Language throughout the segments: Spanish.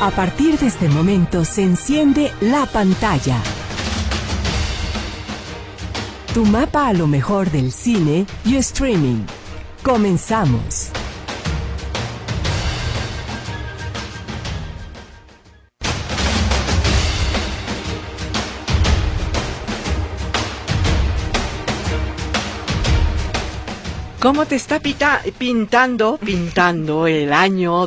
A partir de este momento se enciende la pantalla. Tu mapa a lo mejor del cine y streaming. Comenzamos. ¿Cómo te está pintando el año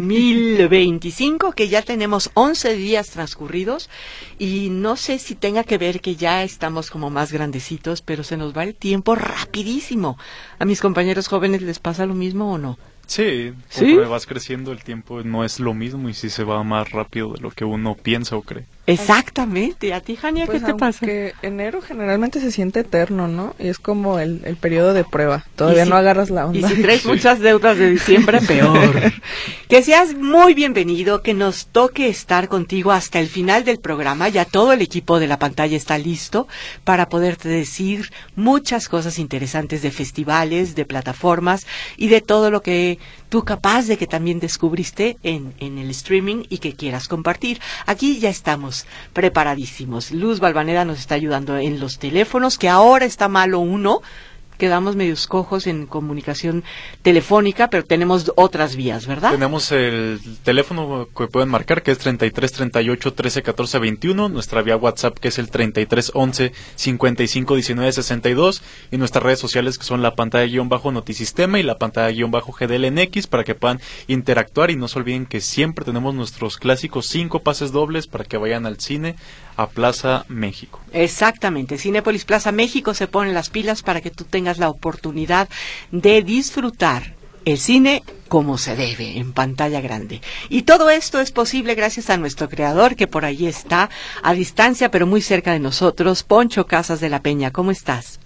2025? Que ya tenemos 11 días transcurridos y no sé si tenga que ver que ya estamos como más grandecitos, pero se nos va el tiempo rapidísimo. ¿A mis compañeros jóvenes les pasa lo mismo o no? Sí, ¿Sí? vas creciendo, el tiempo no es lo mismo y sí se va más rápido de lo que uno piensa o cree. Exactamente. ¿A ti, Jania, pues qué te pasa? Que enero generalmente se siente eterno, ¿no? Y es como el periodo de prueba. Todavía no agarras la onda. Y si traes muchas deudas de diciembre, peor. Que seas muy bienvenido, que nos toque estar contigo hasta el final del programa. Ya todo el equipo de la pantalla está listo para poderte decir muchas cosas interesantes de festivales, de plataformas y de todo lo que tú capaz de que también descubriste en el streaming y que quieras compartir. Aquí ya estamos preparadísimos. Luz Balvanera nos está ayudando en los teléfonos, que ahora está malo uno. Quedamos medios cojos en comunicación telefónica, pero tenemos otras vías, ¿verdad? Tenemos el teléfono que pueden marcar, que es 33 38 13 14 21, nuestra vía WhatsApp, que es el 33 11 55 19 62, y nuestras redes sociales, que son la pantalla-notisistema y la pantalla-GDLNX, para que puedan interactuar. Y no se olviden que siempre tenemos nuestros clásicos 5 pases dobles para que vayan al cine a Plaza México. Exactamente, Cinépolis Plaza México se pone las pilas para que tú tengas la oportunidad de disfrutar el cine como se debe, en pantalla grande. Y todo esto es posible gracias a nuestro creador, que por ahí está, a distancia pero muy cerca de nosotros, Poncho Casas de la Peña. ¿Cómo estás?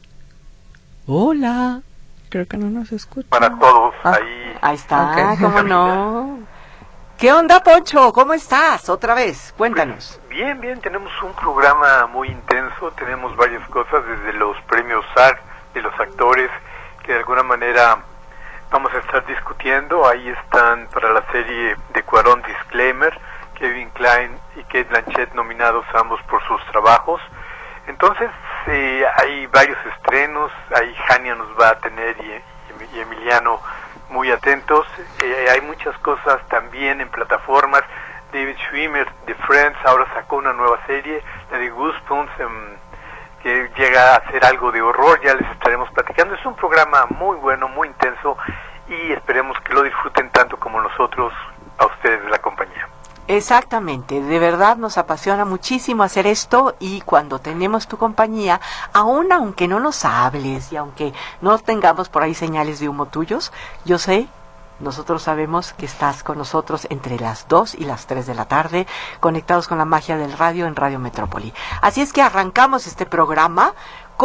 Hola. Creo que no nos escucha. Para todos, Ahí está, okay. ¿Cómo no? ¿Qué onda, Poncho? ¿Cómo estás? Otra vez, cuéntanos. Bien, tenemos un programa muy intenso, tenemos varias cosas, desde los premios SAG de los actores, que de alguna manera vamos a estar discutiendo. Ahí están para la serie de Cuarón Disclaimer, Kevin Kline y Cate Blanchett nominados ambos por sus trabajos. Entonces hay varios estrenos, ahí Jania nos va a tener y Emiliano muy atentos. Hay muchas cosas también en plataformas. David Schwimmer de Friends ahora sacó una nueva serie, la de Goosebumps, que llega a ser algo de horror, ya les estaremos platicando. Es un programa muy bueno, muy intenso, y esperemos que lo disfruten tanto como nosotros, a ustedes de la compañía. Exactamente, de verdad nos apasiona muchísimo hacer esto, y cuando tenemos tu compañía, aunque no nos hables y aunque no tengamos por ahí señales de humo tuyos, nosotros sabemos que estás con nosotros entre las 2 y las 3 de la tarde, conectados con la magia del radio en Radio Metrópoli. Así es que arrancamos este programa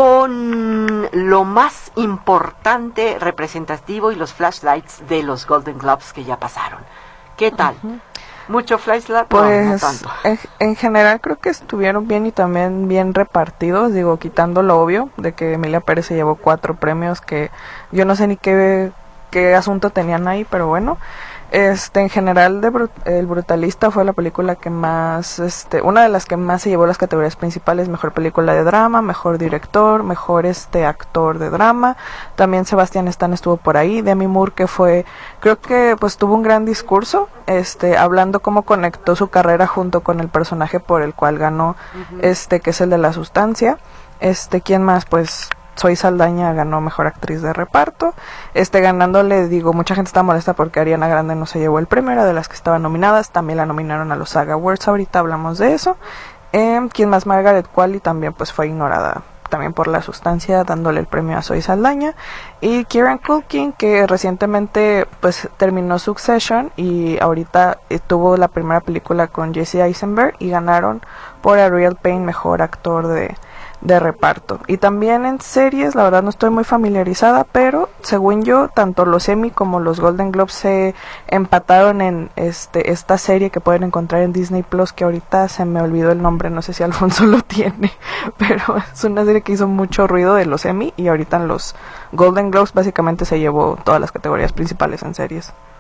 con lo más importante, representativo, y los flashlights de los Golden Globes que ya pasaron. ¿Qué tal? Uh-huh. ¿Mucho flashlight? Pues no tanto. En general creo que estuvieron bien y también bien repartidos, quitando lo obvio de que Emilia Pérez se llevó 4 premios, que yo no sé ni qué asunto tenían ahí, pero bueno. En general, El Brutalista fue la película que más, una de las que más se llevó las categorías principales: mejor película de drama, mejor director, mejor actor de drama. También Sebastián Stan estuvo por ahí. Demi Moore, que creo que pues tuvo un gran discurso, hablando cómo conectó su carrera junto con el personaje por el cual ganó, que es el de La Sustancia. ¿Quién más? Pues Zoe Saldaña ganó mejor actriz de reparto, ganándole, mucha gente está molesta porque Ariana Grande no se llevó el premio, era de las que estaban nominadas. También la nominaron a los SAG Awards, ahorita hablamos de eso. ¿Quién más? Margaret Qualley también pues fue ignorada también por La Sustancia, dándole el premio a Zoe Saldaña. Y Kieran Culkin, que recientemente pues terminó Succession y ahorita tuvo la primera película con Jesse Eisenberg, y ganaron por A Real Pain mejor actor de reparto. Y también en series, la verdad no estoy muy familiarizada, pero según yo, tanto los Emmy como los Golden Globes se empataron en esta serie que pueden encontrar en Disney Plus, que ahorita se me olvidó el nombre, no sé si Alfonso lo tiene, pero es una serie que hizo mucho ruido de los Emmy, y ahorita en los Golden Globes básicamente se llevó todas las categorías principales en series.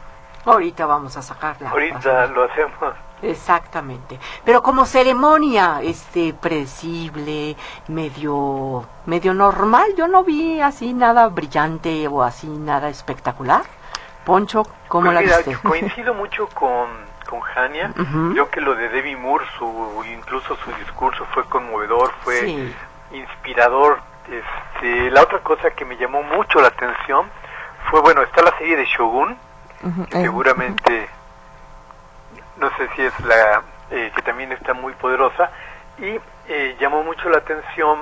Ahorita vamos a sacarla. Ahorita lo hacemos. Exactamente. Pero como ceremonia, predecible, medio normal, yo no vi así nada brillante o así nada espectacular. Poncho, ¿cómo la viste? Coincido mucho con Jania. Creo que lo de Demi Moore, incluso su discurso fue conmovedor, fue inspirador. La otra cosa que me llamó mucho la atención fue, bueno, está la serie de Shogun, que seguramente, no sé si es que también está muy poderosa, y llamó mucho la atención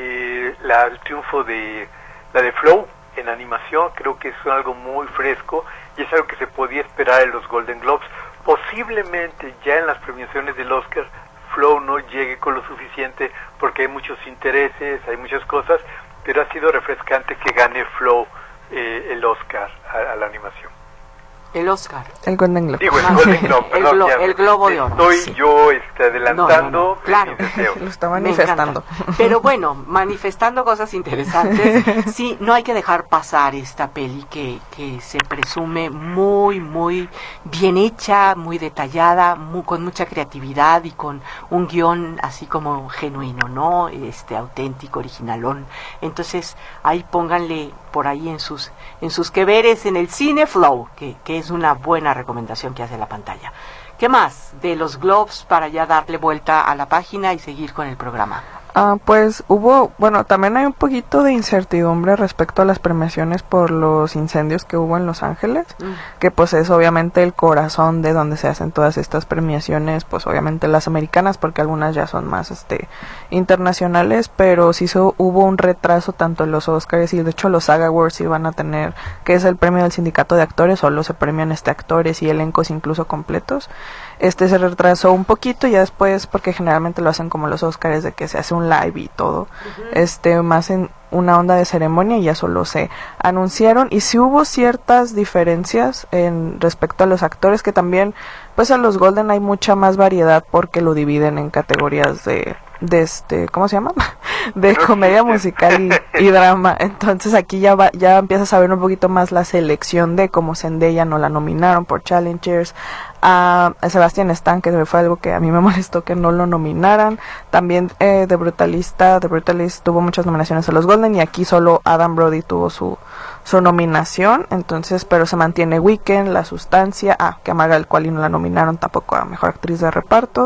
el triunfo de la de Flow en animación. Creo que es algo muy fresco y es algo que se podía esperar en los Golden Globes. Posiblemente ya en las premiaciones del Oscar Flow no llegue con lo suficiente porque hay muchos intereses, hay muchas cosas, pero ha sido refrescante que gane Flow el Oscar a la animación. El Oscar. El Golden Globe. Digo, el Golden Globe, perdón, el Globo de Oro. Estoy yo adelantando claro. mis deseos. Lo está manifestando. Pero bueno, manifestando cosas interesantes. Sí, no hay que dejar pasar esta peli que se presume muy, muy bien hecha, muy detallada, con mucha creatividad y con un guión así como genuino, ¿no? Auténtico, originalón. Entonces, ahí pónganle por ahí en sus que veres en el Cine Flow, que es una buena recomendación que hace la pantalla. ¿Qué más de los Globes para ya darle vuelta a la página y seguir con el programa? Pues también hay un poquito de incertidumbre respecto a las premiaciones por los incendios que hubo en Los Ángeles, que pues es obviamente el corazón de donde se hacen todas estas premiaciones, pues obviamente las americanas, porque algunas ya son más internacionales, pero sí hubo un retraso tanto en los Oscars y de hecho los SAG Awards iban a tener, que es el premio del sindicato de actores, solo se premian actores y elencos incluso completos. Se retrasó un poquito ya después, porque generalmente lo hacen como los Oscars, de que se hace un live y todo, más en una onda de ceremonia, y ya solo se anunciaron, y sí hubo ciertas diferencias en respecto a los actores, que también pues a los Golden hay mucha más variedad porque lo dividen en categorías de ¿cómo se llama? De comedia musical y drama. Entonces aquí ya empiezas a ver un poquito más la selección de cómo Zendaya no la nominaron por Challengers, a Sebastian Stan, que fue algo que a mí me molestó que no lo nominaran. También The Brutalist tuvo muchas nominaciones a los Golden, y aquí solo Adam Brody tuvo su nominación. Entonces, pero se mantiene Weekend, La Sustancia, que a Margaret Qualley no la nominaron tampoco a Mejor Actriz de Reparto.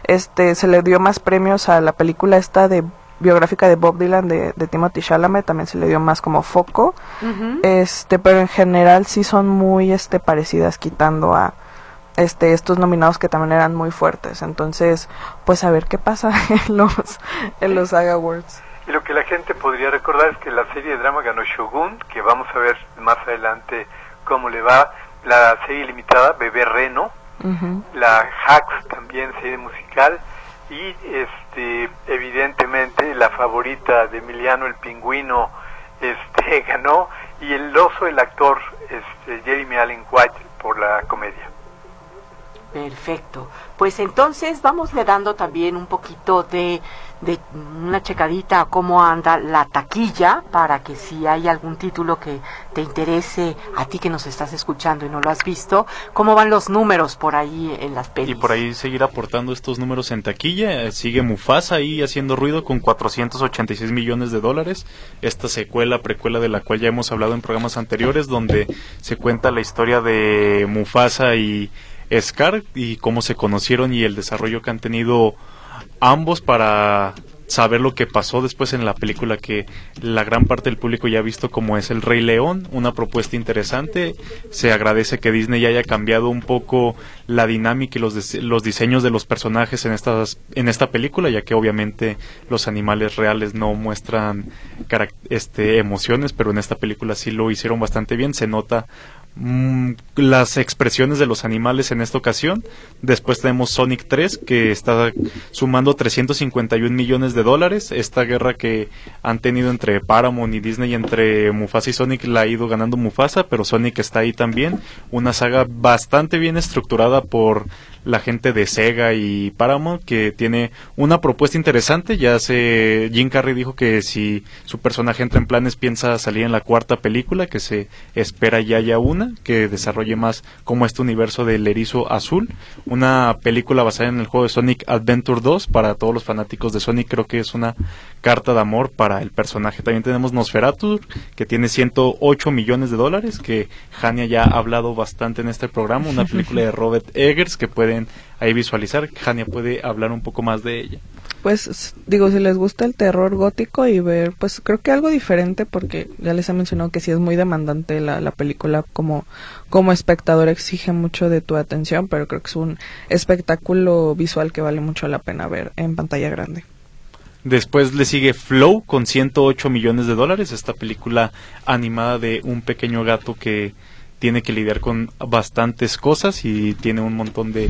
Se le dio más premios a la película de biográfica de Bob Dylan de Timothée Chalamet, también se le dio más como foco. Pero en general sí son muy parecidas, quitando a estos nominados que también eran muy fuertes. Entonces, pues a ver qué pasa en los SAG Awards. Y lo que la gente podría recordar es que la serie de drama ganó Shogun, que vamos a ver más adelante cómo le va. La serie limitada Bebé Reno, la Hacks también, serie musical, y evidentemente la favorita de Emiliano el Pingüino ganó, y el oso, el actor Jeremy Allen White, por la comedia. Perfecto. Pues entonces vámosle dando también un poquito de una checadita a cómo anda la taquilla, para que si hay algún título que te interese a ti que nos estás escuchando y no lo has visto, cómo van los números por ahí en las pelis. Y por ahí seguir aportando estos números en taquilla. Sigue Mufasa ahí haciendo ruido con $486 millones. Esta precuela de la cual ya hemos hablado en programas anteriores, donde se cuenta la historia de Mufasa y Scar y cómo se conocieron y el desarrollo que han tenido ambos para saber lo que pasó después en la película que la gran parte del público ya ha visto, como es El Rey León. Una propuesta interesante. Se agradece que Disney haya cambiado un poco la dinámica y los diseños de los personajes en esta película, ya que obviamente los animales reales no muestran emociones, pero en esta película sí lo hicieron bastante bien. Se nota las expresiones de los animales en esta ocasión. Después tenemos Sonic 3, que está sumando $351 millones. Esta guerra que han tenido entre Paramount y Disney, entre Mufasa y Sonic, la ha ido ganando Mufasa, pero Sonic está ahí también. Una saga bastante bien estructurada por la gente de Sega y Paramount, que tiene una propuesta interesante. Jim Carrey dijo que si su personaje entra en planes piensa salir en la 4ª película, que se espera ya haya una, que desarrolle más como este universo del erizo azul, una película basada en el juego de Sonic Adventure 2. Para todos los fanáticos de Sonic creo que es una carta de amor para el personaje. También tenemos Nosferatu, que tiene $108 millones, que Jania ya ha hablado bastante en este programa, una película de Robert Eggers que pueden ahí visualizar. Jania puede hablar un poco más de ella. Pues digo, si les gusta el terror gótico y ver, pues creo que algo diferente, porque ya les he mencionado que sí es muy demandante la película, como espectador exige mucho de tu atención, pero creo que es un espectáculo visual que vale mucho la pena ver en pantalla grande. Después le sigue Flow con $108 millones, esta película animada de un pequeño gato que tiene que lidiar con bastantes cosas y tiene un montón de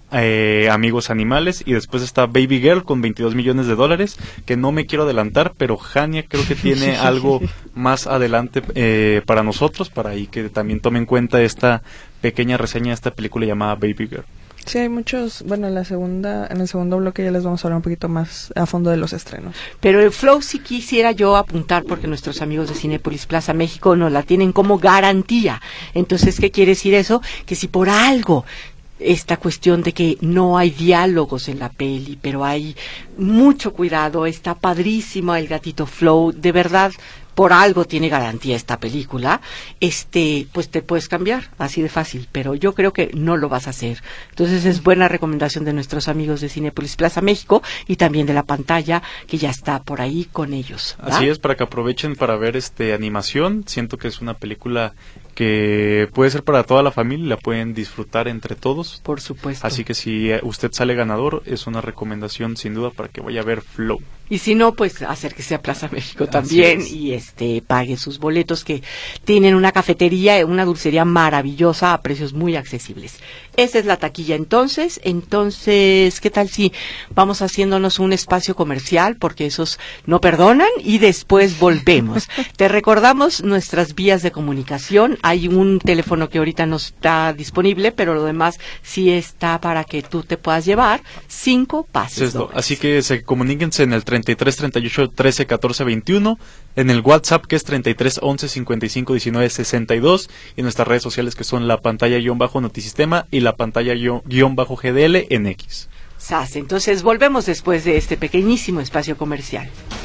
amigos animales. Y después está Baby Girl con $22 millones, que no me quiero adelantar, pero Jania creo que tiene algo más adelante para nosotros, para ahí que también tomen en cuenta esta pequeña reseña de esta película llamada Baby Girl. Sí, hay muchos, bueno, en el segundo bloque ya les vamos a hablar un poquito más a fondo de los estrenos. Pero el Flow sí quisiera yo apuntar, porque nuestros amigos de Cinépolis Plaza México nos la tienen como garantía. Entonces, ¿qué quiere decir eso? Que si por algo esta cuestión de que no hay diálogos en la peli, pero hay mucho cuidado, está padrísimo el gatito Flow, de verdad, por algo tiene garantía esta película, pues te puedes cambiar, así de fácil, pero yo creo que no lo vas a hacer. Entonces es buena recomendación de nuestros amigos de Cinépolis Plaza México y también de la pantalla, que ya está por ahí con ellos, ¿verdad? Así es, para que aprovechen para ver animación. Siento que es una película que puede ser para toda la familia y la pueden disfrutar entre todos. Por supuesto. Así que si usted sale ganador, es una recomendación sin duda para que vaya a ver Flow. Y si no, pues acérquese a Plaza México también y pague sus boletos, que tienen una cafetería, una dulcería maravillosa a precios muy accesibles. Esa es la taquilla entonces, ¿qué tal si vamos haciéndonos un espacio comercial? Porque esos no perdonan y después volvemos. Te recordamos nuestras vías de comunicación. Hay un teléfono que ahorita no está disponible, pero lo demás sí está para que tú te puedas llevar 5 pases dobles. Así que comuníquense en el 33 38 13 14 21, en el WhatsApp que es 33 11 55 19 62 y nuestras redes sociales que son la pantalla-notisistema y la pantalla-GDL en X. SAS, entonces volvemos después de este pequeñísimo espacio comercial.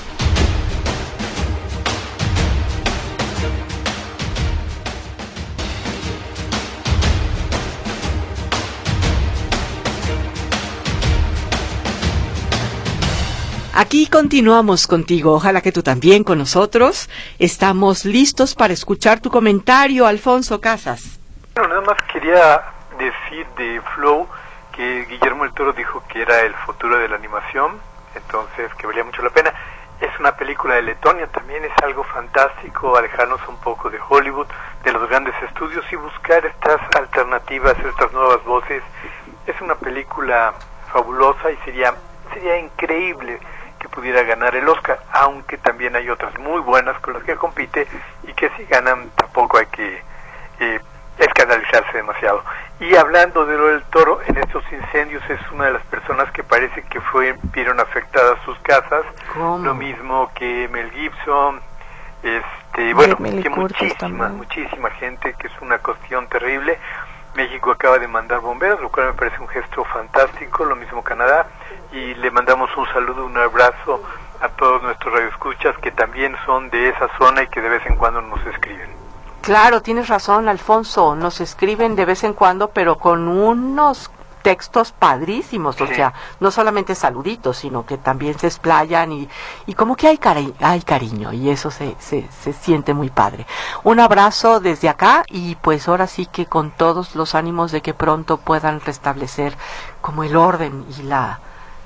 Aquí continuamos contigo, ojalá que tú también con nosotros. Estamos listos para escuchar tu comentario, Alfonso Casas. Bueno, nada más quería decir de Flow que Guillermo del Toro dijo que era el futuro de la animación, entonces que valía mucho la pena. Es una película de Letonia, también es algo fantástico, alejarnos un poco de Hollywood, de los grandes estudios y buscar estas alternativas, estas nuevas voces. Es una película fabulosa y sería increíble que pudiera ganar el Oscar, aunque también hay otras muy buenas con las que compite y que si ganan tampoco hay que escandalizarse demasiado. Y hablando de lo del Toro, en estos incendios es una de las personas que parece que vieron afectadas sus casas. ¿Cómo? Lo mismo que Mel Gibson, bueno, Mel que muchísima gente, que es una cuestión terrible. México acaba de mandar bomberos, lo cual me parece un gesto fantástico, lo mismo Canadá, y le mandamos un saludo, un abrazo a todos nuestros radioescuchas que también son de esa zona y que de vez en cuando nos escriben. Claro, tienes razón, Alfonso, nos escriben de vez en cuando, pero con unos textos padrísimos, sí. O sea, no solamente saluditos, sino que también se explayan y como que hay cariño y eso se siente muy padre. Un abrazo desde acá y pues ahora sí que con todos los ánimos de que pronto puedan restablecer como el orden y la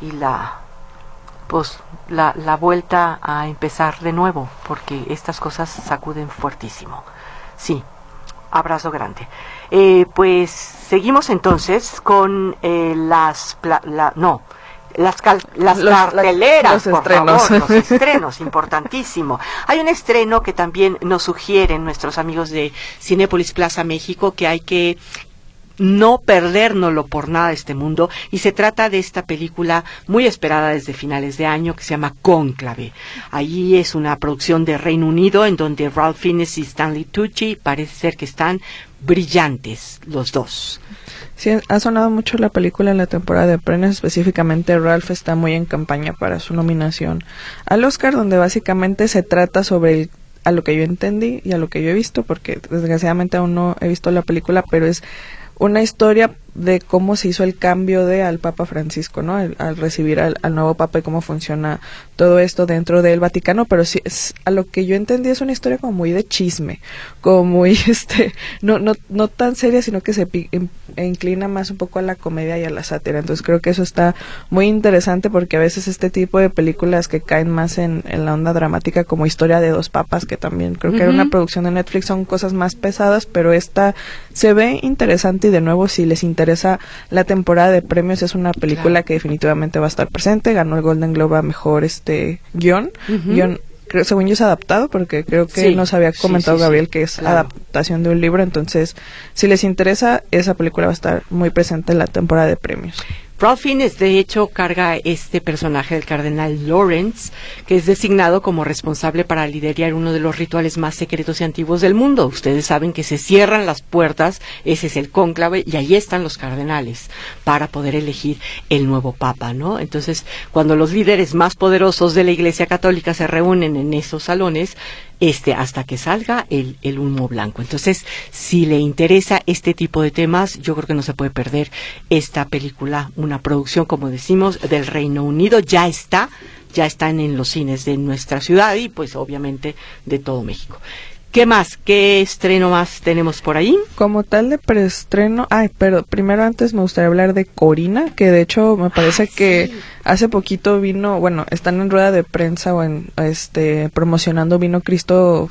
vuelta a empezar de nuevo, porque estas cosas sacuden fuertísimo. Sí, abrazo grande. Pues seguimos entonces con las carteleras, los por estrenos. favor, los estrenos, importantísimo. Hay un estreno que también nos sugieren nuestros amigos de Cinépolis Plaza México que hay que no perdérnoslo por nada este mundo, y se trata de esta película muy esperada desde finales de año que se llama Cónclave. Allí es una producción de Reino Unido en donde Ralph Fiennes y Stanley Tucci parece ser que están brillantes los dos. Sí, ha sonado mucho la película en la temporada de premios, específicamente Ralph está muy en campaña para su nominación al Oscar, donde básicamente se trata sobre a lo que yo entendí y a lo que yo he visto, porque desgraciadamente aún no he visto la película, pero es una historia de cómo se hizo el cambio al Papa Francisco, ¿no? Al recibir al nuevo Papa y cómo funciona todo esto dentro del Vaticano, pero sí, a lo que yo entendí es una historia como muy de chisme, como muy, no tan seria, sino que se inclina más un poco a la comedia y a la sátira. Entonces creo que eso está muy interesante, porque a veces este tipo de películas que caen más en la onda dramática, como Historia de dos papas, que también creo que era una producción de Netflix, son cosas más pesadas, pero esta se ve interesante, y de nuevo, si les interesa la temporada de premios, es una película que definitivamente va a estar presente. Ganó el Golden Globe a mejor guión. Creo, según yo, es adaptado, porque creo que nos había comentado Gabriel que es adaptación de un libro. Entonces, si les interesa, esa película va a estar muy presente en la temporada de premios. Ralph Fiennes, de hecho, carga este personaje del cardenal Lawrence, que es designado como responsable para liderar uno de los rituales más secretos y antiguos del mundo. Ustedes saben que se cierran las puertas, ese es el cónclave, y ahí están los cardenales para poder elegir el nuevo papa, ¿no? Entonces, cuando los líderes más poderosos de la Iglesia Católica se reúnen en esos salones, hasta que salga el humo blanco. Entonces, si le interesa este tipo de temas, yo creo que no se puede perder esta película, una producción, como decimos, del Reino Unido. Ya están en los cines de nuestra ciudad y pues obviamente de todo México. ¿Qué más? ¿Qué estreno más tenemos por ahí? Como tal de preestreno, pero primero antes me gustaría hablar de Corina, que de hecho me parece que hace poquito están en rueda de prensa o en promocionando, vino Cristo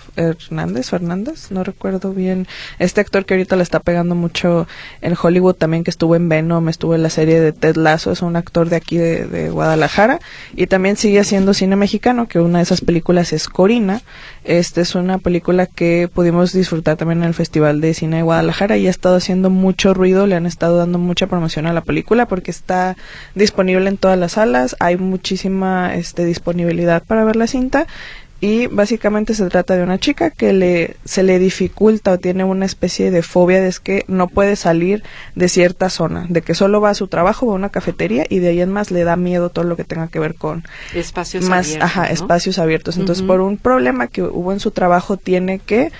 Fernández, no recuerdo bien, este actor que ahorita le está pegando mucho en Hollywood también, que estuvo en Venom, estuvo en la serie de Ted Lasso, es un actor de aquí de Guadalajara, y también sigue haciendo cine mexicano, que una de esas películas es Corina. Es una película que pudimos disfrutar también en el Festival de Cine de Guadalajara, y ha estado haciendo mucho ruido, le han estado dando mucha promoción a la película porque está disponible en todas las salas, hay muchísima disponibilidad para ver la cinta. Y básicamente se trata de una chica que se le dificulta o tiene una especie de fobia de que no puede salir de cierta zona, de que solo va a su trabajo, va a una cafetería, y de ahí en más le da miedo todo lo que tenga que ver con espacios abiertos, ¿no? Espacios abiertos. Entonces, por un problema que hubo en su trabajo, tiene que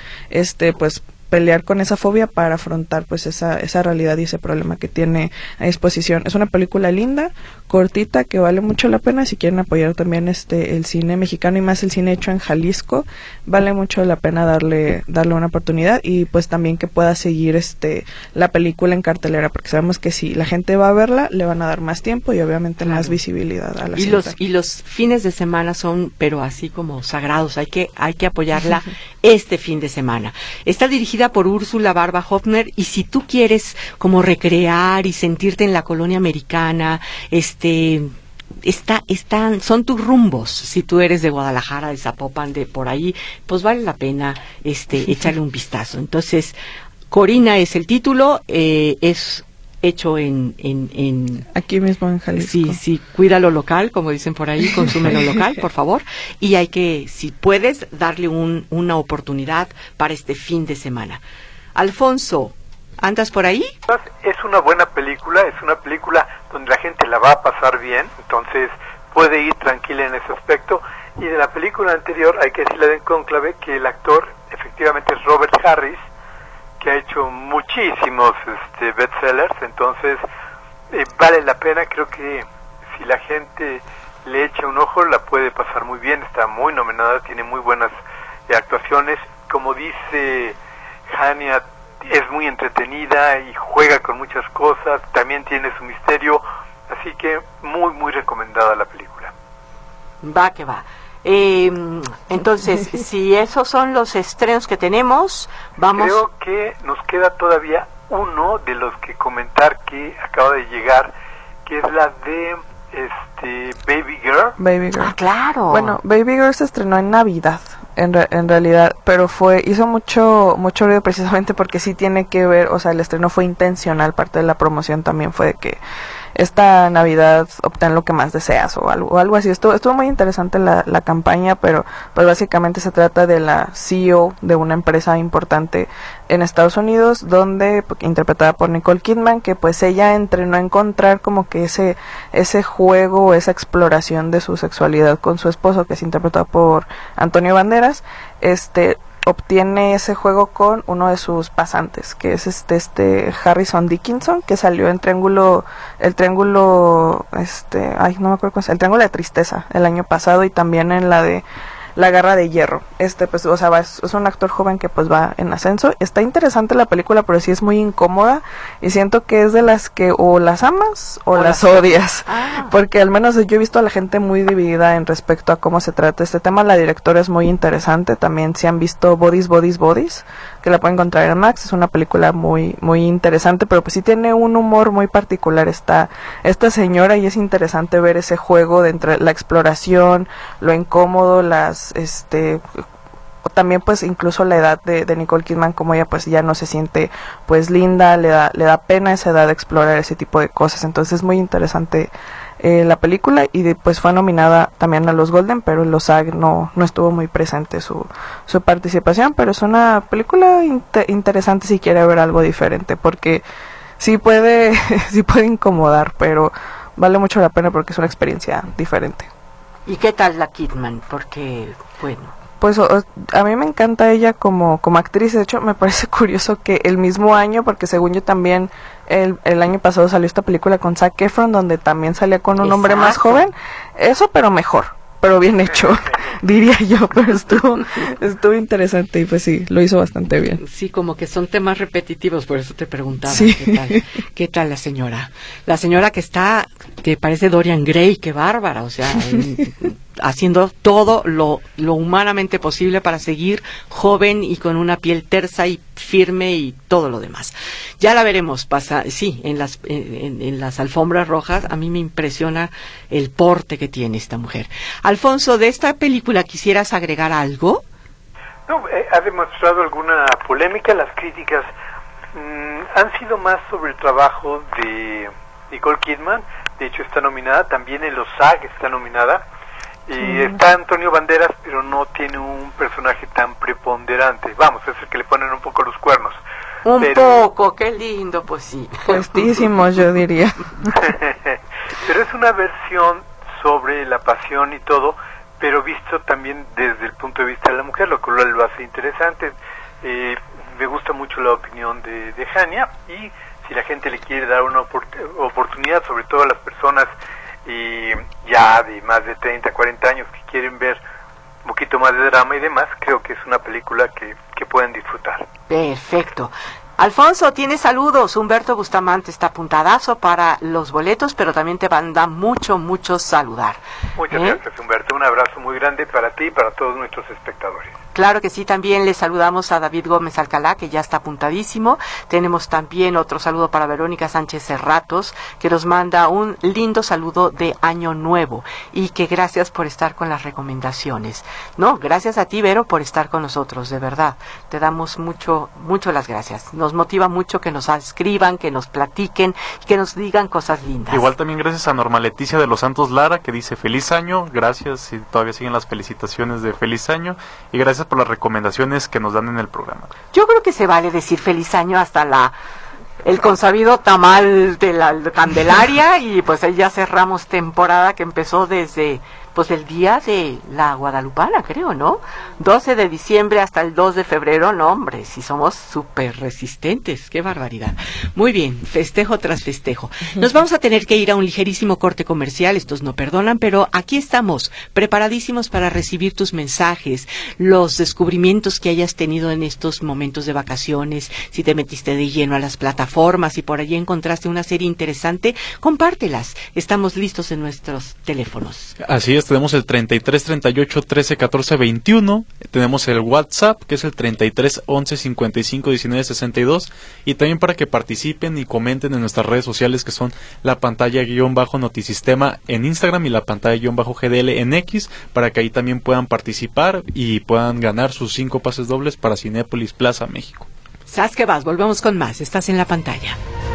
pelear con esa fobia para afrontar pues esa realidad y ese problema que tiene a disposición. Es una película linda, cortita, que vale mucho la pena. Si quieren apoyar también el cine mexicano y más el cine hecho en Jalisco, vale mucho la pena darle una oportunidad, y pues también que pueda seguir la película en cartelera, porque sabemos que si la gente va a verla, le van a dar más tiempo y obviamente más visibilidad a la cinta. Y los fines de semana son, pero así como sagrados, hay que apoyarla este fin de semana. Está dirigida por Úrsula Barba Hoffner, y si tú quieres como recrear y sentirte en la colonia americana, son tus rumbos. Si tú eres de Guadalajara, de Zapopan, de por ahí, pues vale la pena echarle un vistazo. Entonces, Corina es el título, es hecho en aquí mismo en Jalisco. Sí, cuida lo local, como dicen por ahí, consume lo local, por favor, y hay que, si puedes, darle una oportunidad para este fin de semana. Alfonso, ¿andas por ahí? Es una buena película, es una película donde la gente la va a pasar bien, entonces puede ir tranquila en ese aspecto. Y de la película anterior hay que decirle de Cónclave que el actor efectivamente es Robert Harris, que ha hecho muchísimos bestsellers, entonces vale la pena. Creo que si la gente le echa un ojo la puede pasar muy bien, está muy nominada, tiene muy buenas actuaciones, como dice Hania, es muy entretenida y juega con muchas cosas, también tiene su misterio, así que muy muy recomendada la película. Va que va. Entonces, si esos son los estrenos que tenemos, vamos. Creo que nos queda todavía uno de los que comentar que acaba de llegar, que es la de Baby Girl. Baby Girl. Ah, claro. Bueno, Baby Girl se estrenó en Navidad. en realidad, pero hizo mucho ruido precisamente porque sí tiene que ver, o sea, el estreno fue intencional, parte de la promoción también fue de que esta Navidad obtén lo que más deseas o algo así. Estuvo muy interesante la campaña, pero pues básicamente se trata de la CEO de una empresa importante en Estados Unidos, donde interpretada por Nicole Kidman, que pues ella entrenó a encontrar como que ese juego, esa exploración de su sexualidad con su esposo, que es interpretado por Antonio Banderas. Obtiene ese juego con uno de sus pasantes, que es este Harrison Dickinson, que salió en el triángulo, no me acuerdo cómo es, el Triángulo de Tristeza el año pasado, y también en la de La Garra de Hierro. Pues, o sea, es un actor joven que pues va en ascenso. Está interesante la película, pero sí es muy incómoda, y siento que es de las que o las amas o las odias. Porque al menos yo he visto a la gente muy dividida en respecto a cómo se trata este tema. La directora es muy interesante. También si han visto Bodies, que la pueden encontrar en Max, es una película muy muy interesante, pero pues sí tiene un humor muy particular esta señora, y es interesante ver ese juego de entre la exploración, lo incómodo, también pues incluso la edad de Nicole Kidman, como ella pues ya no se siente pues linda, le da pena a esa edad de explorar ese tipo de cosas. Entonces es muy interesante la película, y pues fue nominada también a los Golden, pero en los SAG no estuvo muy presente su participación, pero es una película interesante si quiere ver algo diferente, porque sí puede incomodar, pero vale mucho la pena porque es una experiencia diferente. ¿Y qué tal la Kidman? Porque, bueno, pues a mí me encanta ella como actriz. De hecho me parece curioso que el mismo año, porque según yo también el año pasado salió esta película con Zac Efron, donde también salía con un hombre más joven, pero mejor, pero bien hecho, diría yo, pero estuvo interesante, y pues sí, lo hizo bastante bien. Sí, como que son temas repetitivos, por eso te preguntaba, sí. ¿Qué tal la señora? La señora que parece Dorian Gray, qué bárbara, o sea, haciendo todo lo humanamente posible para seguir joven y con una piel tersa y firme y todo lo demás. Ya la veremos sí, en las alfombras rojas. A mí me impresiona el porte que tiene esta mujer. Alfonso, de esta película, ¿quisieras agregar algo? No, ha demostrado alguna polémica. Las críticas han sido más sobre el trabajo de Nicole Kidman. De hecho está nominada, también en los SAG está nominada. Y está Antonio Banderas, pero no tiene un personaje tan preponderante. Vamos, es el que le ponen un poco los cuernos. Poco, qué lindo, pues sí. Puestísimos, yo diría. Pero es una versión sobre la pasión y todo, pero visto también desde el punto de vista de la mujer, lo cual lo hace interesante. Me gusta mucho la opinión de Jania, y si la gente le quiere dar una oportunidad, sobre todo a las personas ya de más de 30, 40 años que quieren ver un poquito más de drama y demás, creo que es una película que pueden disfrutar. Perfecto. Alfonso, tienes saludos. Humberto Bustamante está apuntadazo para los boletos, pero también te manda mucho saludar. Muchas gracias, Humberto. Un abrazo muy grande para ti y para todos nuestros espectadores. Claro que sí, también le saludamos a David Gómez Alcalá, que ya está apuntadísimo. Tenemos también otro saludo para Verónica Sánchez Cerratos, que nos manda un lindo saludo de Año Nuevo, y que gracias por estar con las recomendaciones. No, gracias a ti, Vero, por estar con nosotros, de verdad. Te damos mucho las gracias. Nos motiva mucho que nos escriban, que nos platiquen, que nos digan cosas lindas. Igual también gracias a Norma Leticia de los Santos Lara, que dice feliz año, gracias, y todavía siguen las felicitaciones de feliz año, y gracias por las recomendaciones que nos dan en el programa. Yo creo que se vale decir feliz año hasta el consabido tamal de la Candelaria, y pues ahí ya cerramos temporada, que empezó desde pues el día de la Guadalupana, creo, ¿no? 12 de diciembre hasta el 2 de febrero, no, hombre, si somos súper resistentes, qué barbaridad. Muy bien, festejo tras festejo. Nos vamos a tener que ir a un ligerísimo corte comercial, estos no perdonan, pero aquí estamos, preparadísimos para recibir tus mensajes, los descubrimientos que hayas tenido en estos momentos de vacaciones, si te metiste de lleno a las plataformas y por allí encontraste una serie interesante, compártelas. Estamos listos en nuestros teléfonos. Así es, tenemos el 33 38 13 14 21, tenemos el WhatsApp, que es el 33 11 55 19 62, y también para que participen y comenten en nuestras redes sociales, que son la pantalla _notisistema en Instagram y la pantalla _GDL en X, para que ahí también puedan participar y puedan ganar sus 5 pases dobles para Cinépolis Plaza México. ¿Sabes qué vas? Volvemos con más. Estás en la pantalla.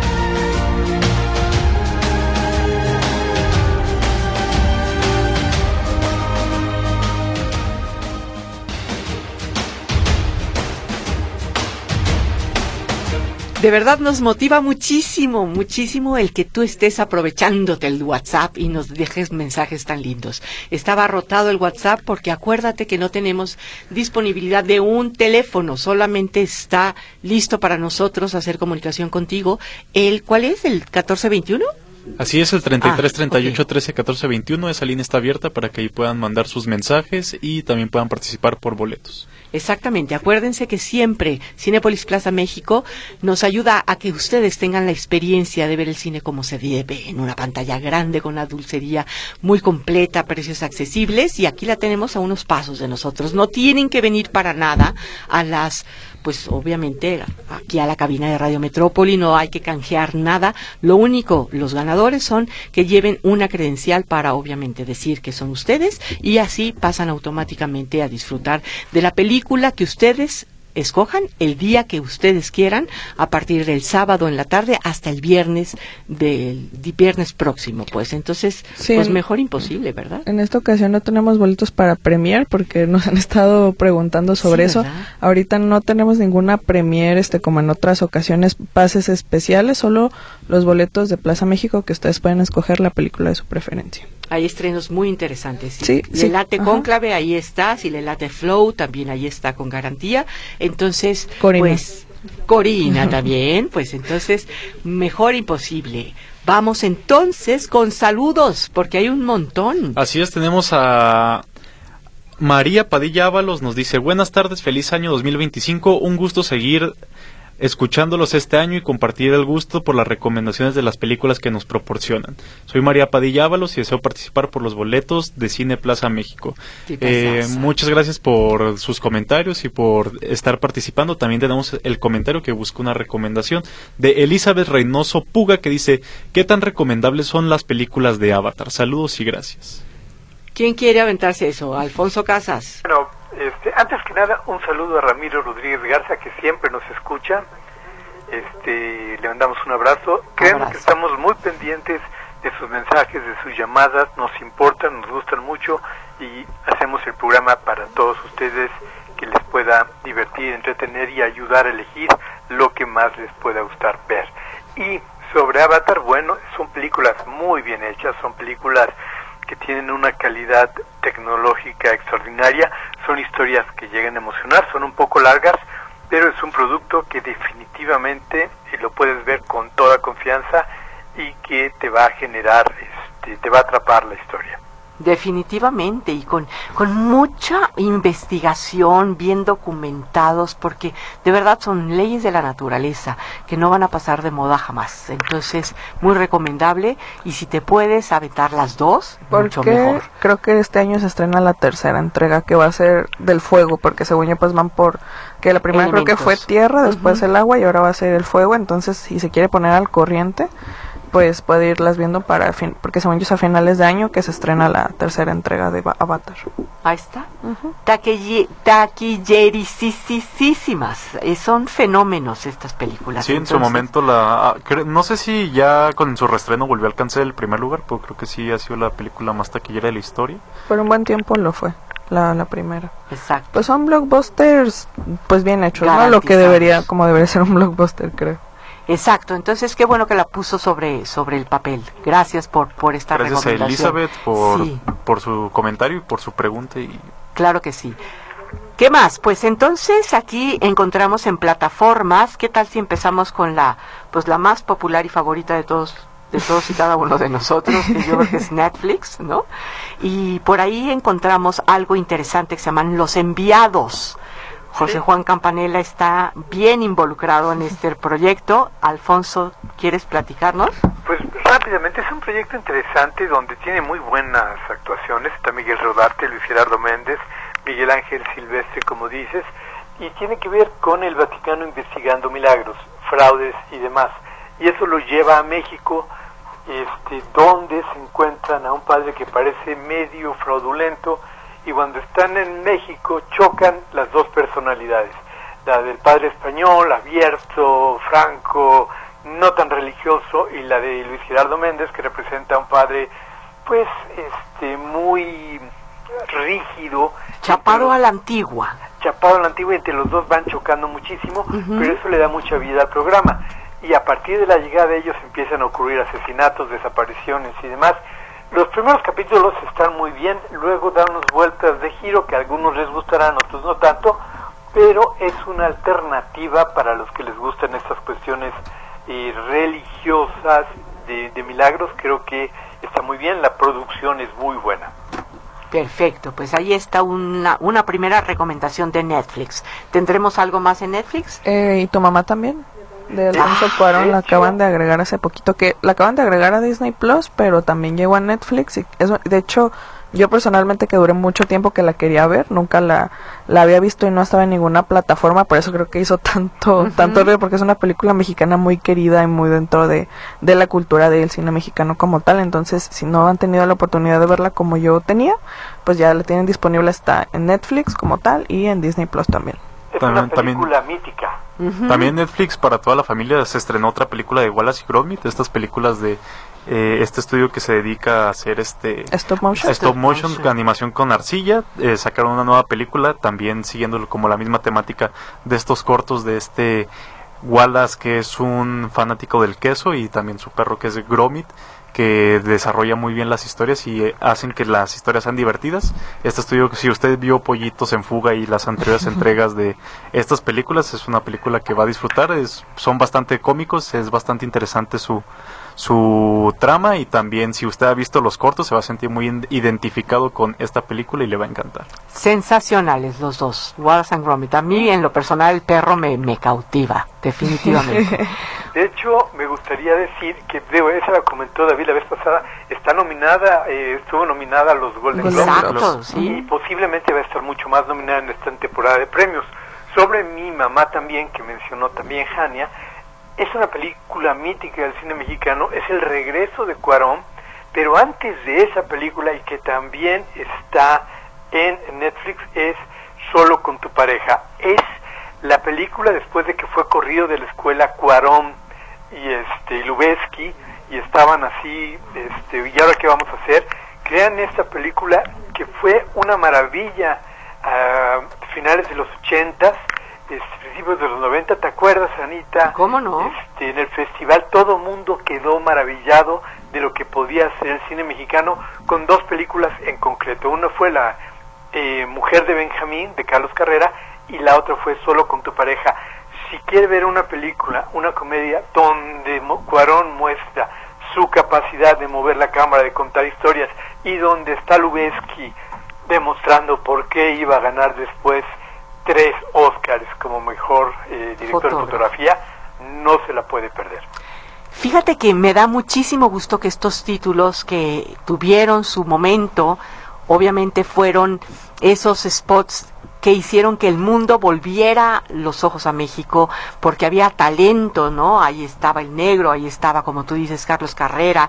De verdad nos motiva muchísimo, muchísimo el que tú estés aprovechándote el WhatsApp y nos dejes mensajes tan lindos. Estaba rotado el WhatsApp porque acuérdate que no tenemos disponibilidad de un teléfono, solamente está listo para nosotros hacer comunicación contigo. ¿Cuál es? ¿El 1421? Así es, el 33 38 13 14 21, esa línea está abierta para que ahí puedan mandar sus mensajes y también puedan participar por boletos. Exactamente, acuérdense que siempre Cinépolis Plaza México nos ayuda a que ustedes tengan la experiencia de ver el cine como se debe, en una pantalla grande con una dulcería muy completa, precios accesibles, y aquí la tenemos a unos pasos de nosotros. No tienen que venir para nada pues obviamente aquí a la cabina de Radio Metrópoli, no hay que canjear nada. Lo único, los ganadores son que lleven una credencial para obviamente decir que son ustedes, y así pasan automáticamente a disfrutar de la película que ustedes escojan el día que ustedes quieran, a partir del sábado en la tarde hasta el viernes viernes próximo, pues entonces sí, pues mejor imposible, ¿verdad? En esta ocasión no tenemos boletos para premier porque nos han estado preguntando sobre eso. Ahorita no tenemos ninguna premier como en otras ocasiones, pases especiales, solo los boletos de Plaza México, que ustedes pueden escoger la película de su preferencia. Hay estrenos muy interesantes. Sí, le late Cónclave, ahí está. Si le late Flow, también ahí está con garantía. Entonces, Corina. Pues, Corina también, pues entonces, mejor imposible. Vamos entonces con saludos, porque hay un montón. Así es, tenemos a María Padilla Ábalos, nos dice: buenas tardes, feliz año 2025, un gusto seguir escuchándolos este año y compartir el gusto por las recomendaciones de las películas que nos proporcionan. Soy María Padilla Ábalos y deseo participar por los boletos de Cine Plaza México. Muchas gracias por sus comentarios y por estar participando. También tenemos el comentario que busca una recomendación de Elizabeth Reynoso Puga, que dice: ¿qué tan recomendables son las películas de Avatar? Saludos y gracias. ¿Quién quiere aventarse eso? Alfonso Casas. Bueno, antes que nada, un saludo a Ramiro Rodríguez Garza, que siempre nos escucha. Le mandamos un abrazo. Créanme que estamos muy pendientes de sus mensajes, de sus llamadas. Nos importan, nos gustan mucho y hacemos el programa para todos ustedes, que les pueda divertir, entretener y ayudar a elegir lo que más les pueda gustar ver. Y sobre Avatar, bueno, son películas muy bien hechas, son películas que tienen una calidad tecnológica extraordinaria, son historias que llegan a emocionar, son un poco largas, pero es un producto que definitivamente lo puedes ver con toda confianza y que te va a generar, te va a atrapar la historia. Definitivamente, y con mucha investigación, bien documentados, porque de verdad son leyes de la naturaleza que no van a pasar de moda jamás. Entonces, muy recomendable, y si te puedes aventar las dos, mucho mejor. Creo que este año se estrena la tercera entrega, que va a ser del fuego, porque según yo pues van por, que la primera creo que fue tierra, después el agua, y ahora va a ser el fuego. Entonces, si se quiere poner al corriente, pues puede irlas viendo porque según yo es a finales de año que se estrena la tercera entrega de Avatar. Ahí está. Taquillerisísimas. Son fenómenos estas películas. Sí, entonces, en su momento no sé si ya con su reestreno volvió a alcanzar el primer lugar, pero creo que sí ha sido la película más taquillera de la historia. Por un buen tiempo lo fue. La primera. Exacto. Pues son blockbusters pues bien hechos, ¿no? Lo que debería ser un blockbuster, creo. Exacto, entonces qué bueno que la puso sobre el papel. Gracias por esta recomendación. Gracias a Elizabeth por su comentario y por su pregunta. Claro que sí. ¿Qué más? Pues entonces aquí encontramos en plataformas. ¿Qué tal si empezamos con la más popular y favorita de todos y cada uno de nosotros, que yo creo que es Netflix, ¿no? Y por ahí encontramos algo interesante que se llaman Los Enviados. José Juan Campanella está bien involucrado en este proyecto. Alfonso, ¿quieres platicarnos? Pues rápidamente, es un proyecto interesante donde tiene muy buenas actuaciones. Está Miguel Rodarte, Luis Gerardo Méndez, Miguel Ángel Silvestre, como dices, y tiene que ver con el Vaticano investigando milagros, fraudes y demás. Y eso lo lleva a México, donde se encuentran a un padre que parece medio fraudulento, y cuando están en México chocan las dos personalidades, la del padre español, abierto, franco, no tan religioso, y la de Luis Gerardo Méndez, que representa a un padre pues muy rígido, chapado a la antigua, y entre los dos van chocando muchísimo, pero eso le da mucha vida al programa, y a partir de la llegada de ellos empiezan a ocurrir asesinatos, desapariciones y demás. Los primeros capítulos están muy bien, luego dan unas vueltas de giro que a algunos les gustarán, otros no tanto, pero es una alternativa para los que les gustan estas cuestiones religiosas de milagros. Creo que está muy bien, la producción es muy buena. Perfecto, pues ahí está una primera recomendación de Netflix. ¿Tendremos algo más en Netflix? ¿Y tu mamá también? De Alfonso Cuarón, la acaban de agregar hace poquito, que la acaban de agregar a Disney Plus, pero también llegó a Netflix, y eso, de hecho, yo personalmente, que duré mucho tiempo que la quería ver, nunca la había visto y no estaba en ninguna plataforma, por eso creo que hizo tanto ruido, porque es una película mexicana muy querida y muy dentro de la cultura del cine mexicano como tal. Entonces, si no han tenido la oportunidad de verla como yo tenía, pues ya la tienen disponible, está en Netflix como tal y en Disney Plus también. Es una película mítica. También Netflix, para toda la familia, se estrenó otra película de Wallace y Gromit, estas películas de este estudio que se dedica a hacer stop motion, animación con arcilla. Sacaron una nueva película, también siguiendo como la misma temática de estos cortos de Wallace, que es un fanático del queso, y también su perro, que es Gromit, que desarrolla muy bien las historias y hacen que las historias sean divertidas. Este estudio, si usted vio Pollitos en Fuga y las anteriores entregas de estas películas, es una película que va a disfrutar. Son bastante cómicos, es bastante interesante su trama, y también si usted ha visto los cortos se va a sentir muy identificado con esta película y le va a encantar. Sensacionales los dos, Wallace and Gromit. A mí en lo personal el perro me cautiva, definitivamente. De hecho, me gustaría decir que esa la comentó David la vez pasada, estuvo nominada a los Golden Globes. Exacto, sí. Y posiblemente va a estar mucho más nominada en esta temporada de premios. Sobre Mi Mamá también, que mencionó también Jania, es una película mítica del cine mexicano, es el regreso de Cuarón, pero antes de esa película, y que también está en Netflix, es Solo con tu pareja. Es la película después de que fue corrido de la escuela Cuarón y Lubezki, y estaban así, ¿y ahora qué vamos a hacer? Crean esta película que fue una maravilla a finales de los 80s, principios de los 90, ¿te acuerdas, Anita? ¿Cómo no? En el festival todo mundo quedó maravillado de lo que podía hacer el cine mexicano con dos películas en concreto. Una fue la Mujer de Benjamín, de Carlos Carrera, y la otra fue Solo con tu pareja. Si quiere ver una película, una comedia, donde Cuarón muestra su capacidad de mover la cámara, de contar historias, y donde está Lubezki demostrando por qué iba a ganar después 3 Óscares como mejor director de fotografía, no se la puede perder. Fíjate que me da muchísimo gusto que estos títulos que tuvieron su momento, obviamente fueron esos spots que hicieron que el mundo volviera los ojos a México, porque había talento, ¿no? Ahí estaba el negro, ahí estaba, como tú dices, Carlos Carrera,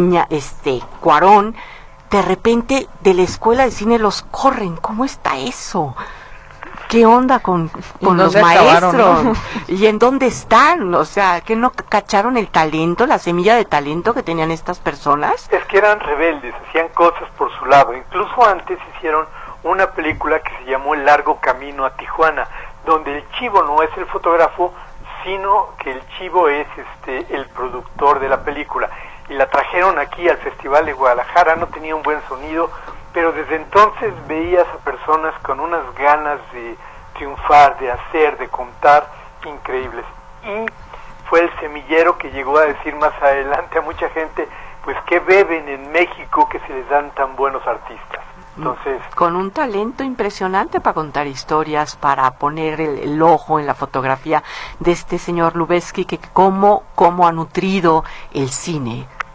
Cuarón. De repente de la escuela de cine los corren. ¿Cómo está eso? ¿Qué onda con los maestros? ¿No? ¿Y en dónde están? O sea, ¿que no cacharon el talento, la semilla de talento que tenían estas personas? Es que eran rebeldes, hacían cosas por su lado. Incluso antes hicieron una película que se llamó El largo camino a Tijuana, donde el chivo no es el fotógrafo, sino que el chivo es el productor de la película. Y la trajeron aquí al Festival de Guadalajara, no tenía un buen sonido, pero desde entonces veías a personas con unas ganas de triunfar, de hacer, de contar, increíbles. Y fue el semillero que llegó a decir más adelante a mucha gente, pues que beben en México que se les dan tan buenos artistas. Entonces, con un talento impresionante para contar historias, para poner el ojo en la fotografía de este señor Lubezki, que cómo ha nutrido el cine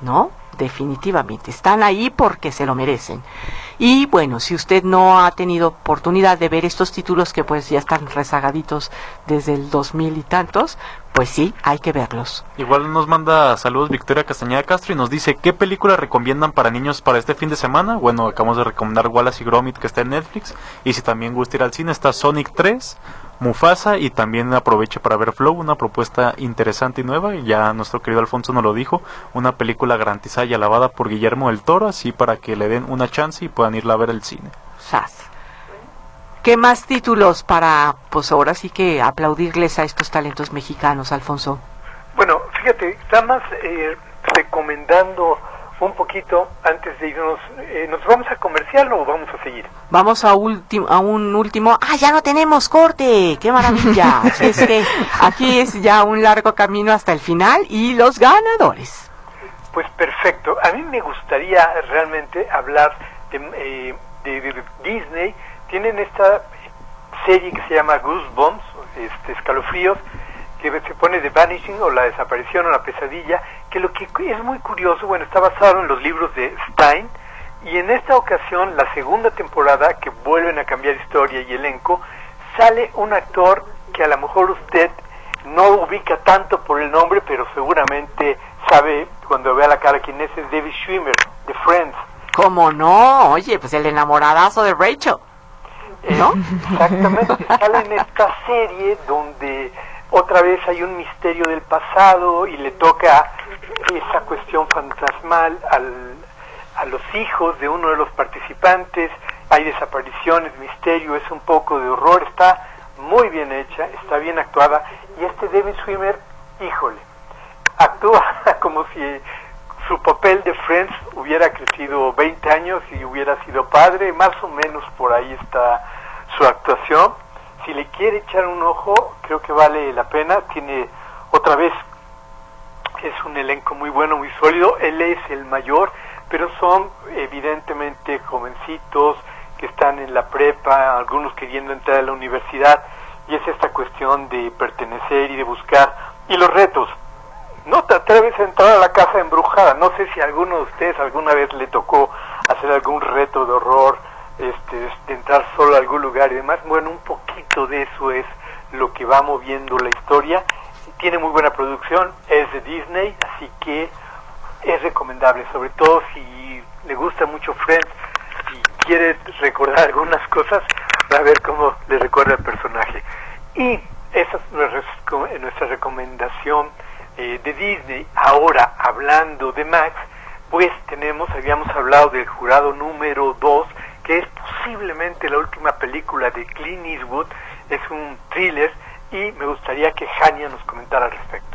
¿no? Definitivamente, están ahí porque se lo merecen. Y bueno, si usted no ha tenido oportunidad de ver estos títulos que pues ya están rezagaditos desde el 2000 y tantos, pues sí, hay que verlos. Igual nos manda saludos Victoria Castañeda Castro y nos dice, ¿qué película recomiendan para niños para este fin de semana? Bueno, acabamos de recomendar Wallace y Gromit, que está en Netflix, y si también gusta ir al cine, está Sonic 3, Mufasa, y también aproveche para ver Flow, una propuesta interesante y nueva, y ya nuestro querido Alfonso nos lo dijo, una película garantizada y alabada por Guillermo del Toro, así para que le den una chance y puedan irla a ver al cine. ¡Sas! ¿Qué más títulos para, pues ahora sí que aplaudirles a estos talentos mexicanos, Alfonso? Bueno, fíjate, nada más recomendando un poquito antes de irnos. ¿Nos vamos a comercial o vamos a seguir? Vamos a un último. ¡Ah, ya no tenemos corte! ¡Qué maravilla! Es que aquí es ya un largo camino hasta el final y los ganadores. Pues perfecto. A mí me gustaría realmente hablar de Disney. Tienen esta serie que se llama Goosebumps, escalofríos, que se pone The Vanishing o la desaparición o la pesadilla, que lo que es muy curioso, bueno, está basado en los libros de Stein, y en esta ocasión, la segunda temporada, que vuelven a cambiar historia y elenco, sale un actor que a lo mejor usted no ubica tanto por el nombre, pero seguramente sabe cuando vea la cara quién es David Schwimmer, de Friends. ¿Cómo no? Oye, pues el enamoradazo de Rachel, ¿no? Exactamente, sale en esta serie donde otra vez hay un misterio del pasado y le toca esa cuestión fantasmal a los hijos de uno de los participantes, hay desapariciones, misterio, es un poco de horror, está muy bien hecha, está bien actuada, y David Schwimmer, híjole, actúa como si su papel de Friends hubiera crecido 20 años y hubiera sido padre, más o menos por ahí está su actuación. Si le quiere echar un ojo, creo que vale la pena. Tiene, otra vez, es un elenco muy bueno, muy sólido. Él es el mayor, pero son evidentemente jovencitos que están en la prepa, algunos queriendo entrar a la universidad, y es esta cuestión de pertenecer y de buscar, y los retos. No te atreves a entrar a la casa embrujada. No sé si a alguno de ustedes alguna vez le tocó hacer algún reto de horror, de entrar solo a algún lugar y demás. Bueno, un poquito de eso es lo que va moviendo la historia. Tiene muy buena producción, es de Disney, así que es recomendable, sobre todo si le gusta mucho Friends y quiere recordar algunas cosas, va a ver cómo le recuerda el personaje. Y esa es nuestra recomendación de Disney. Ahora, hablando de Max, pues habíamos hablado del Jurado número 2, que es posiblemente la última película de Clint Eastwood, es un thriller, y me gustaría que Jania nos comentara al respecto.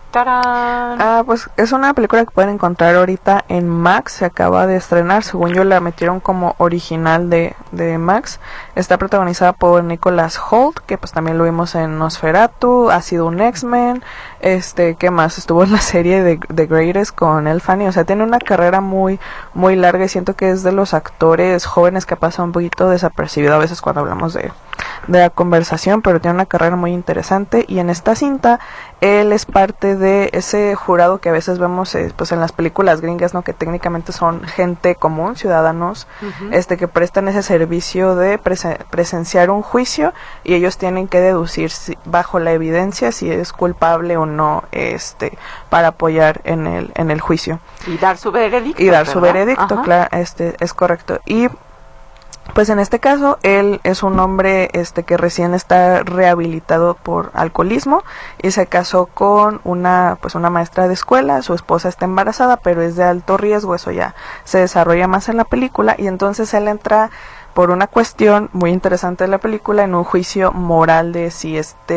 ¡Tarán! Pues es una película que pueden encontrar ahorita en Max, se acaba de estrenar, según yo la metieron como original de Max. Está protagonizada por Nicholas Hoult, que pues también lo vimos en Nosferatu, ha sido un X-Men, ¿qué más? Estuvo en la serie de The Greatest con Elle Fanning, o sea, tiene una carrera muy, muy larga, y siento que es de los actores jóvenes que pasa un poquito desapercibido a veces cuando hablamos de la conversación, pero tiene una carrera muy interesante. Y en esta cinta él es parte de ese jurado que a veces vemos pues en las películas gringas, ¿no? Que técnicamente son gente común, ciudadanos, que prestan ese servicio de presenciar un juicio, y ellos tienen que deducir bajo la evidencia si es culpable o no, para apoyar en el juicio y dar su veredicto. Ajá. Claro, es correcto. Y pues en este caso él es un hombre que recién está rehabilitado por alcoholismo y se casó con una maestra de escuela. Su esposa está embarazada, pero es de alto riesgo, eso ya se desarrolla más en la película, y entonces él entra por una cuestión muy interesante de la película en un juicio moral de si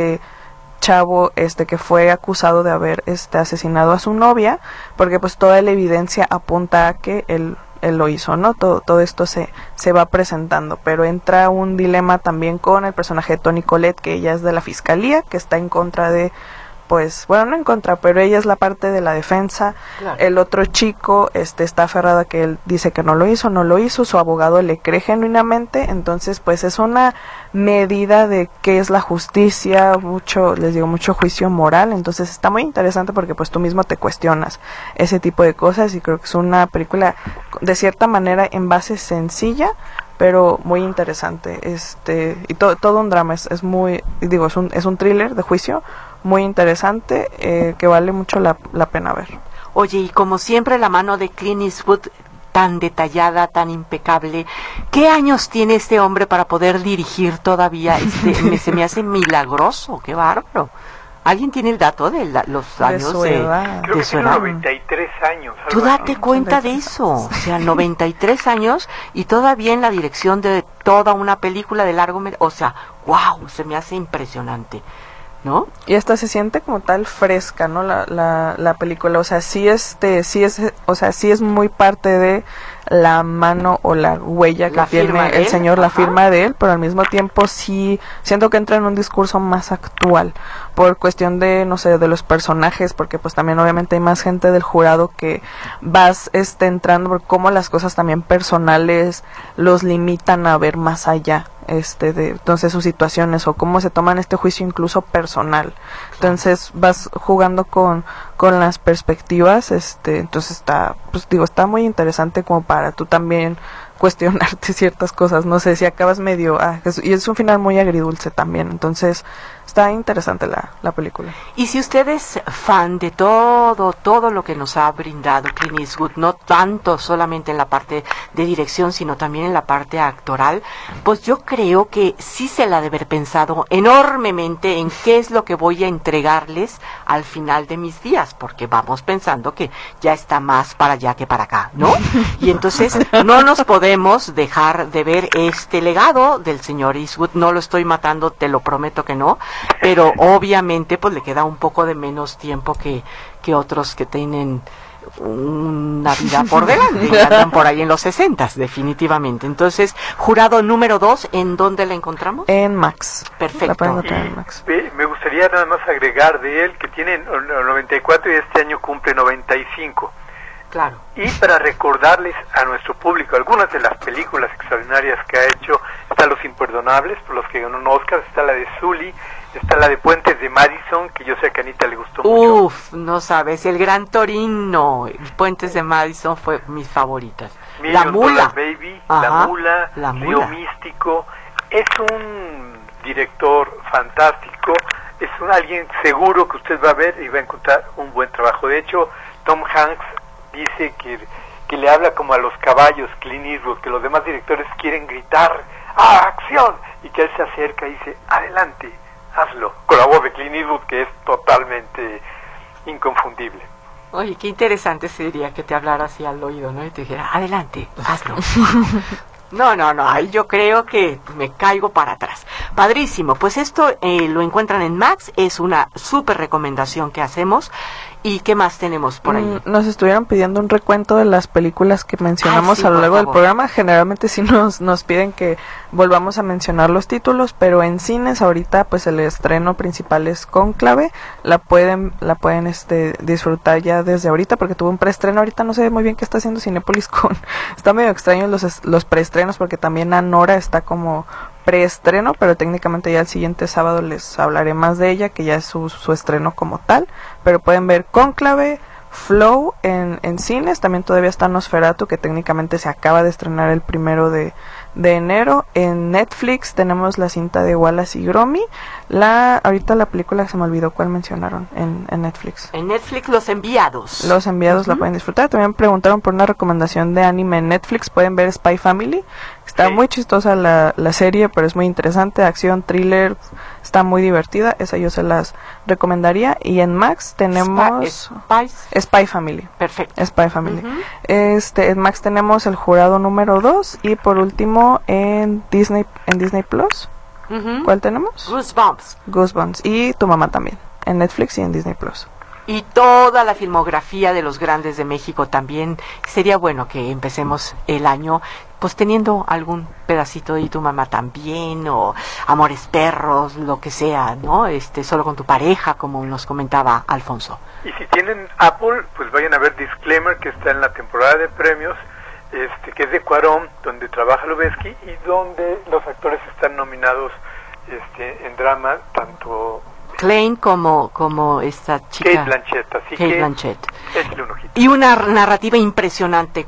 chavo que fue acusado de haber asesinado a su novia, porque pues toda la evidencia apunta a que él lo hizo, ¿no? Todo esto se va presentando, pero entra un dilema también con el personaje de Toni Collette, que ella es de la fiscalía, que está en contra de pues, bueno, no en contra, pero ella es la parte de la defensa. Claro. El otro chico está aferrado a que él dice que no lo hizo, su abogado le cree genuinamente, entonces pues es una medida de qué es la justicia, mucho juicio moral, entonces está muy interesante porque pues tú mismo te cuestionas ese tipo de cosas, y creo que es una película de cierta manera en base sencilla, pero muy interesante, y todo un drama, es un thriller de juicio muy interesante, que vale mucho la pena ver. Oye, y como siempre la mano de Clint Eastwood, tan detallada, tan impecable. ¿Qué años tiene este hombre para poder dirigir todavía? Se me hace milagroso, qué bárbaro. ¿Alguien tiene el dato de los años su edad? Creo que tiene 93 años. Tú date cuenta de eso, o sea, 93 años y todavía en la dirección de toda una película de largo, o sea, wow, se me hace impresionante, ¿no? Y esta se siente como tal fresca, ¿no? La película, o sea, sí es muy parte de la mano o la huella que tiene el señor, la firma de él, pero al mismo tiempo sí siento que entra en un discurso más actual por cuestión de, no sé, de los personajes, porque pues también obviamente hay más gente del jurado que vas entrando por cómo las cosas también personales los limitan a ver más allá entonces sus situaciones o cómo se toman este juicio incluso personal. Entonces vas jugando con las perspectivas, entonces está muy interesante como para tú también cuestionarte ciertas cosas, no sé, si acabas medio, y es un final muy agridulce también, entonces está interesante la película. Y si usted es fan de todo lo que nos ha brindado Clint Eastwood, no tanto solamente en la parte de dirección, sino también en la parte actoral, pues yo creo que sí se la ha de haber pensado enormemente en qué es lo que voy a entregarles al final de mis días, porque vamos pensando que ya está más para allá que para acá, ¿no? Y entonces no nos podemos dejar de ver este legado del señor Eastwood. No lo estoy matando, te lo prometo que no, pero obviamente pues le queda un poco de menos tiempo que otros que tienen una vida por delante y andan por ahí en los 60, definitivamente. Entonces, jurado número 2, ¿en dónde la encontramos? En Max. Perfecto. La pueden encontrar en Max. Me gustaría nada más agregar de él que tiene 94 y este año cumple 95. Claro. Y para recordarles a nuestro público algunas de las películas extraordinarias que ha hecho, está Los Imperdonables, por los que ganó un Oscar, está la de Sully, está la de Puentes de Madison, que yo sé que a Anita le gustó mucho. Uf, no sabes, El Gran Torino, Puentes de Madison fue mis favoritas. La Mula, Baby, ajá, La Mula, Río Místico, es un director fantástico, es alguien seguro que usted va a ver y va a encontrar un buen trabajo. De hecho, Tom Hanks dice que le habla como a los caballos, Clint Eastwood, que los demás directores quieren gritar ¡acción! Y que él se acerca y dice ¡adelante! Hazlo, con la voz de Clint Eastwood, que es totalmente inconfundible. Oye, qué interesante sería que te hablara así al oído, ¿no? Y te dijera, adelante, hazlo. No, ahí yo creo que me caigo para atrás. Padrísimo, pues esto lo encuentran en Max, es una súper recomendación que hacemos. ¿Y qué más tenemos por ahí? Nos estuvieron pidiendo un recuento de las películas que mencionamos sí, a lo largo del favor. Programa. Generalmente sí nos piden que volvamos a mencionar los títulos, pero en cines ahorita pues el estreno principal es Cónclave. La pueden disfrutar ya desde ahorita porque tuvo un preestreno. Ahorita no sé muy bien qué está haciendo Cinépolis está medio extraño los preestrenos porque también Anora está como preestreno, pero técnicamente ya el siguiente sábado les hablaré más de ella, que ya es su estreno como tal, pero pueden ver Cónclave, Flow en cines, también todavía está Nosferatu, que técnicamente se acaba de estrenar el 1 de enero. En Netflix tenemos la cinta de Wallace y Gromit. Ahorita la película se me olvidó cuál mencionaron en Netflix. En Netflix, Los Enviados. Los Enviados la pueden disfrutar. También preguntaron por una recomendación de anime en Netflix. Pueden ver Spy Family. Está muy chistosa la serie, pero es muy interesante. Acción, thriller, está muy divertida. Esa yo se las recomendaría. Y en Max tenemos Spy Family. Perfecto. Spy Family. En Max tenemos El Jurado número 2 y por último en Disney Plus. ¿Cuál tenemos? Goosebumps. Y Tu Mamá también, en Netflix y en Disney Plus. y toda la filmografía de los grandes de México también. Sería bueno que empecemos el año pues teniendo algún pedacito de Tu mamá también, o Amores perros, lo que sea, ¿no? Solo con tu pareja, como nos comentaba Alfonso. Y si tienen Apple, pues vayan a ver Disclaimer, que está en la temporada de premios, que es de Cuarón, donde trabaja Lubezki y donde los actores están nominados en drama, tanto Klein como esta chica Kate Blanchett, así Kate que Blanchett. échale un ojito. Y una narrativa impresionante.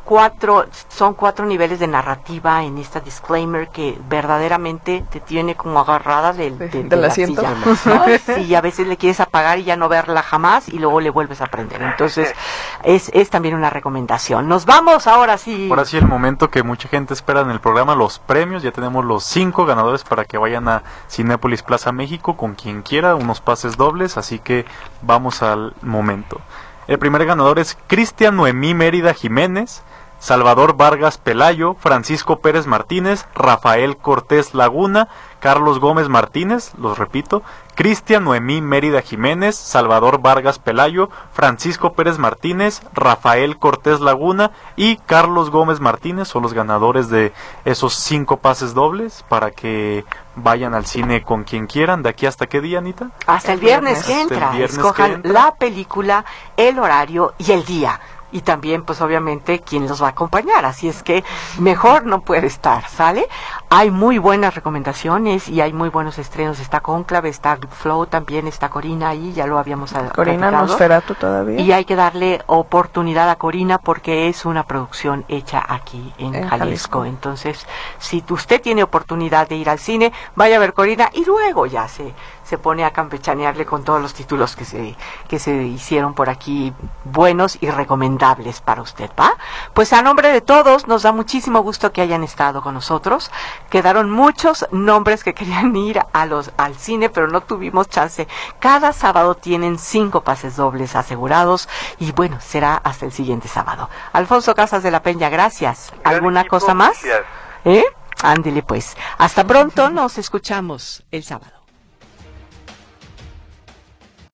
Son 4 niveles de narrativa en esta Disclaimer que verdaderamente te tiene como agarrada del asiento. silla, ¿no? Y a veces le quieres apagar y ya no verla jamás y luego le vuelves a prender. Entonces es también una recomendación. Nos vamos ahora sí. Ahora sí, el momento que mucha gente espera en el programa, los premios. Ya tenemos los 5 ganadores para que vayan a Cinépolis Plaza México con quien quiera, unos pases dobles, así que vamos al momento. El primer ganador es Cristian Noemí Mérida Jiménez, Salvador Vargas Pelayo, Francisco Pérez Martínez, Rafael Cortés Laguna, Carlos Gómez Martínez, los repito, Cristian Noemí Mérida Jiménez, Salvador Vargas Pelayo, Francisco Pérez Martínez, Rafael Cortés Laguna y Carlos Gómez Martínez son los ganadores de esos 5 pases dobles para que vayan al cine con quien quieran. ¿De aquí hasta qué día, Anita? Hasta el viernes que entra. Escojan la película, el horario y el día. Y también, pues obviamente, quién los va a acompañar. Así es que mejor no puede estar, ¿sale? Hay muy buenas recomendaciones y hay muy buenos estrenos. Está Cónclave, está Flow, también está Corina ahí, ya lo habíamos Corina platicado. Nosferatu todavía. Y hay que darle oportunidad a Corina porque es una producción hecha aquí en Jalisco. Entonces, si usted tiene oportunidad de ir al cine, vaya a ver Corina y luego ya se pone a campechanearle con todos los títulos que se hicieron por aquí buenos y recomendables para usted, ¿va? Pues a nombre de todos, nos da muchísimo gusto que hayan estado con nosotros. Quedaron muchos nombres que querían ir al cine, pero no tuvimos chance. Cada sábado tienen 5 pases dobles asegurados y bueno, será hasta el siguiente sábado. Alfonso Casas de la Peña, gracias. ¿Alguna cosa más? Gracias. Ándele pues. Hasta pronto, nos escuchamos el sábado.